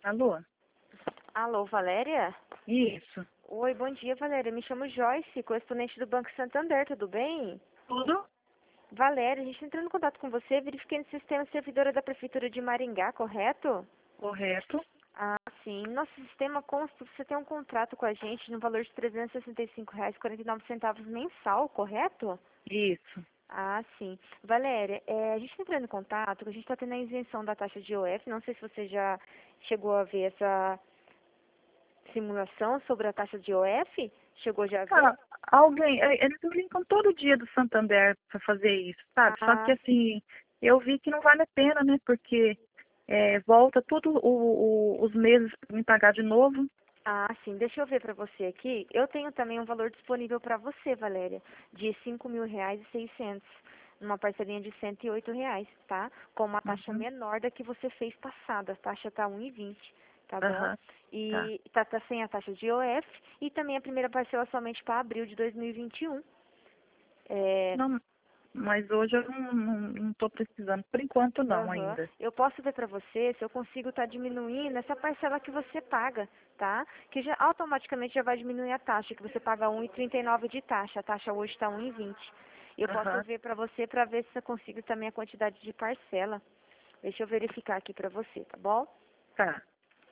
Alô? Alô, Valéria? Isso. Oi, bom dia, Valéria. Me chamo Joyce, correspondente do Banco Santander, tudo bem? Tudo? Valéria, a gente entrou em contato com você, verifiquei no sistema servidora da Prefeitura de Maringá, correto? Correto. Ah, sim. Nosso sistema consta que você tem um contrato com a gente no valor de R$ 365,49 mensal, correto? Isso. Ah, sim. Valéria, a gente está entrando em contato, a gente está tendo a isenção da taxa de IOF, não sei se você já chegou a ver essa simulação sobre a taxa de IOF? Chegou já a ver? Ah, eles me ligam todo dia do Santander para fazer isso, sabe? Só que Ah, assim, eu vi que não vale a pena, né? Porque volta tudo os meses para me pagar de novo. sim. Deixa eu ver para você aqui. Eu tenho também um valor disponível para você, Valéria, de R$ 5.600, numa parcelinha de R$ 108, tá? Com uma taxa Uhum. menor da que você fez passada. A taxa tá 1,20, tá bom? Aham. Tá. E tá sem a taxa de IOF e também a primeira parcela somente para abril de 2021. É, Não, mas hoje eu não tô precisando. Por enquanto não Aham. ainda. Eu posso ver para você se eu consigo estar diminuindo essa parcela que você paga, tá? Que já automaticamente já vai diminuir a taxa, que você paga 1,39 de taxa. A taxa hoje está 1,20. Eu posso Aham. ver para você para ver se eu consigo também a quantidade de parcela. Deixa eu verificar aqui para você, tá bom? Tá.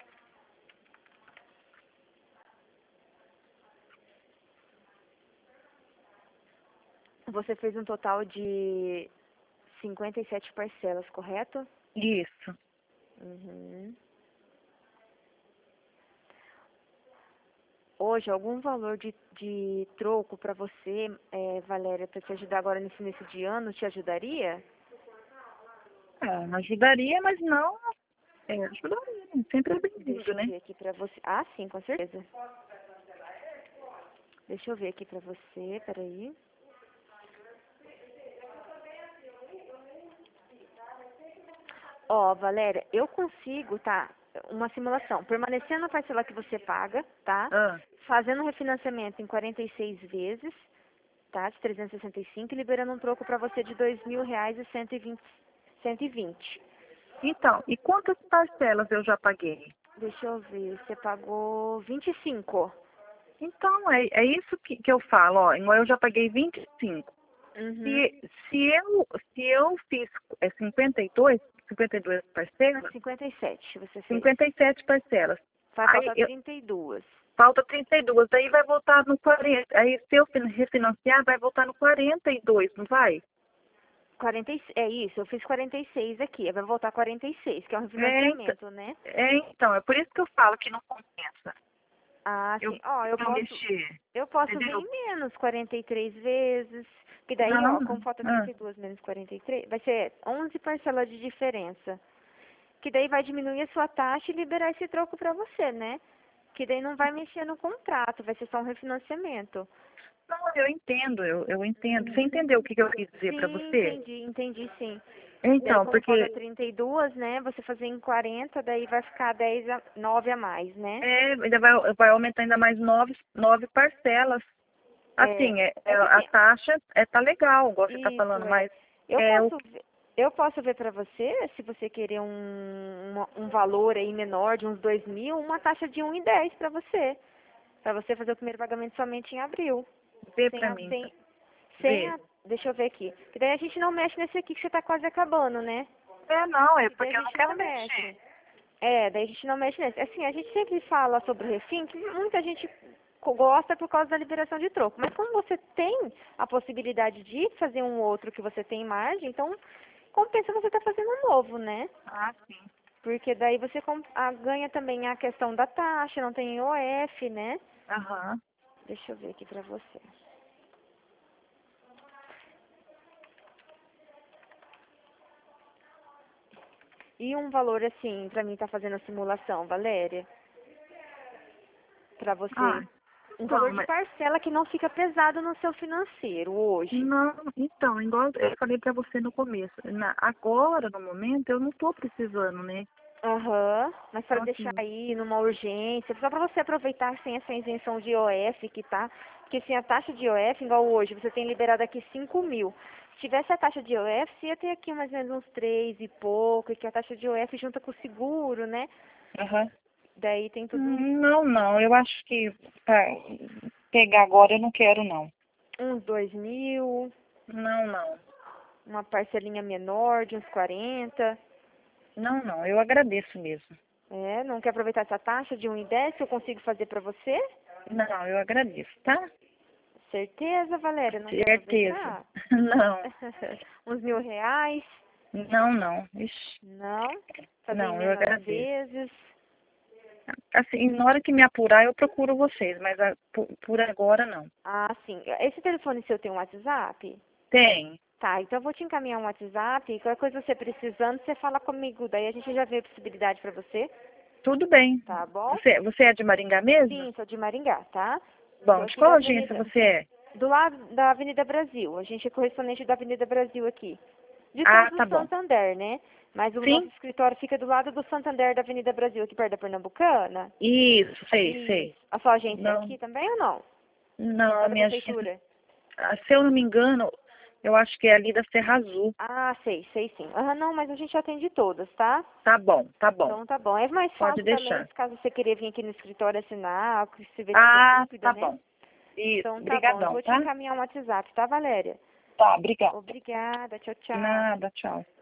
Você fez um total de 57 parcelas, correto? Isso. Uhum. Hoje, algum valor de troco para você, Valéria, para te ajudar agora nesse início de ano, te ajudaria? Ajudaria, mas não. Ajudaria, né? Sempre é Deixa bem-vindo, eu né? ver aqui pra você. Ah, sim, com certeza. Deixa eu ver aqui pra você, peraí. Ó, Valéria, eu consigo, tá? Uma simulação. Permanecendo a parcela que você paga, tá? Ah. Fazendo um refinanciamento em 46 vezes, tá? De 365 e liberando um troco pra você de R$ 2.000 e 120. Então, e quantas parcelas eu já paguei? Deixa eu ver, você pagou 25. Então, é isso que eu falo, ó, igual eu já paguei 25. Uhum. Se eu fiz 52 parcelas, 57 você fez. 57 parcelas, Vai aí faltar 32. falta 32, daí vai voltar no 40. Aí se eu refinanciar, vai voltar no 42, não vai? É isso, eu fiz 46 aqui. Vai voltar 46, que é um Então, refinanciamento, né? é por isso que eu falo que não compensa. Ah, Eu sim. Ó, eu não posso, mexer, eu posso ver entendeu? em menos 43 vezes. Que daí, Não, ó, como falta ah, 32 menos 43, vai ser 11 parcelas de diferença. Que daí vai diminuir a sua taxa e liberar esse troco pra você, né? Que daí não vai mexer no contrato, vai ser só um refinanciamento. não, eu entendo, eu entendo. Você Uhum. entendeu o que eu quis dizer para Sim, você? entendi sim. Que daí, Então, como falta porque 32, né? Você fazer em 40, daí vai ficar 9 a mais, né? ainda vai aumentar ainda mais nove parcelas. É, Assim, é que a assim, taxa tá legal, igual você tá isso falando, é. mas Eu é o posso ver, eu posso ver pra você, se você querer um valor aí menor de uns 2.000, uma taxa de 1,10 pra você. Pra você fazer o primeiro pagamento somente em abril. vê Sem pra a, mim, sem, sem vê. a, deixa eu ver aqui. Que daí a gente não mexe nesse aqui que você tá quase acabando, né? Não, é Que daí a porque eu não gente não quero mexer. mexe. Daí a gente não mexe nesse. Assim, a gente sempre fala sobre o refim, que muita gente gosta por causa da liberação de troco. Mas como você tem a possibilidade de fazer um outro que você tem margem, então compensa você estar fazendo um novo, né? Ah, sim. Porque daí você ganha também a questão da taxa, não tem IOF, né? Aham. Deixa eu ver aqui pra você. E um valor assim, pra mim tá fazendo a simulação, Valéria, pra Ah, você. Um então, valor de mas parcela que não fica pesado no seu financeiro hoje. não, então, igual eu falei pra você no começo, agora, no momento, eu não tô precisando, né? Aham, mas para Então, deixar assim, aí numa urgência, só para você aproveitar sem essa isenção de IOF que tá, porque assim, a taxa de IOF, igual hoje, você tem liberado aqui 5.000. tivesse a taxa de IOF, você ia ter aqui mais ou menos uns 3 e pouco, que a taxa de IOF junta com o seguro, né? Aham. Daí tem tudo Não, não. Eu acho que pra pegar agora eu não quero, não. uns 2.000, Não, não. uma parcelinha menor de uns 40. Não, não. Eu agradeço mesmo. É, não quer aproveitar essa taxa de 1,10 que eu consigo fazer pra você? Não, eu agradeço, tá? Certeza, Valéria? Não quer Certeza. aproveitar? Não. Uns R$ 1.000? Não, não. Ixi, Não? Fazer em não, eu menores agradeço. vezes? Assim, na hora que me apurar, eu procuro vocês, mas por agora não. Ah, sim. Esse telefone seu tem um WhatsApp? Tem. Tá, então eu vou te encaminhar um WhatsApp e qualquer coisa você precisando, você fala comigo. Daí a gente já vê a possibilidade pra você, Tudo bem. tá bom? Você é de Maringá mesmo? Sim, sou de Maringá, tá? Tô Bom, de aqui qual da agência Avenida, você é? do lado da Avenida Brasil. A gente é correspondente da Avenida Brasil aqui. De Ah, todo o tá bom. Santander, né? Mas o nosso Sim? escritório fica do lado do Santander da Avenida Brasil, aqui perto da Pernambucana. Isso, sei, Isso. sei. A sua agência é Não, aqui também ou não? não, É a da minha agência, prefeitura? se eu não me engano, eu acho que é ali da Serra Azul. Ah, sei sim. Ah, não, mas a gente atende todas, tá? Tá bom, tá bom. Então tá bom. É mais Pode fácil também, deixar. se caso você querer vir aqui no escritório assinar, se você tiver Ah, dúvida, tá né? bom. Isso, Então tá bom. Eu brigadão, vou te tá? encaminhar um WhatsApp, tá, Valéria? Tá, obrigada. Obrigada. Tchau, tchau. Nada, tchau.